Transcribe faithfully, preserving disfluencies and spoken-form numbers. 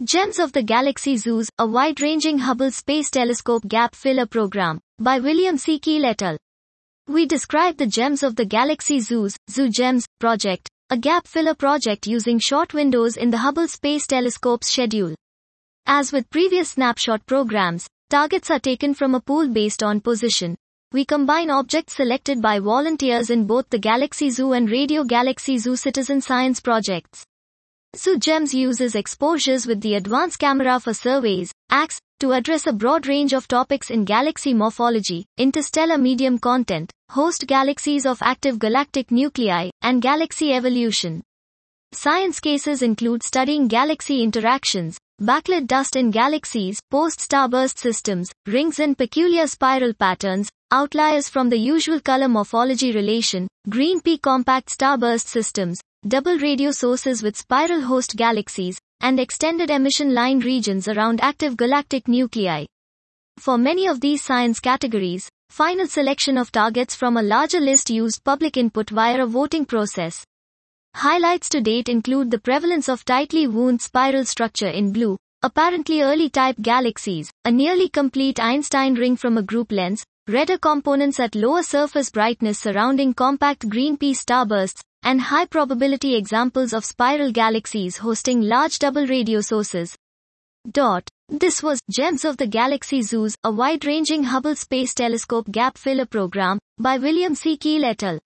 Gems of the Galaxy Zoos, a wide-ranging Hubble Space Telescope gap filler program, by William C. Keel et al. We describe the Gems of the Galaxy Zoos, Zoo Gems, project, a gap filler project using short windows in the Hubble Space Telescope's schedule. As with previous snapshot programs, targets are taken from a pool based on position. We combine objects selected by volunteers in both the Galaxy Zoo and Radio Galaxy Zoo citizen science projects. Zoo Gems uses exposures with the Advanced Camera for Surveys, A C S, to address a broad range of topics in galaxy morphology, interstellar medium content, host galaxies of active galactic nuclei, and galaxy evolution. Science cases include studying galaxy interactions, backlit dust in galaxies, post-starburst systems, rings and peculiar spiral patterns, outliers from the usual color morphology relation, green P compact starburst systems, double radio sources with spiral host galaxies, and extended emission line regions around active galactic nuclei. For many of these science categories, final selection of targets from a larger list used public input via a voting process. Highlights to date include the prevalence of tightly wound spiral structure in blue, apparently early type galaxies, a nearly complete Einstein ring from a group lens, redder components at lower surface brightness surrounding compact green P starbursts, and high probability examples of spiral galaxies hosting large double radio sources. Dot. This was Gems of the Galaxy Zoos, a wide-ranging Hubble Space Telescope gap filler program, by William C. Keel et al.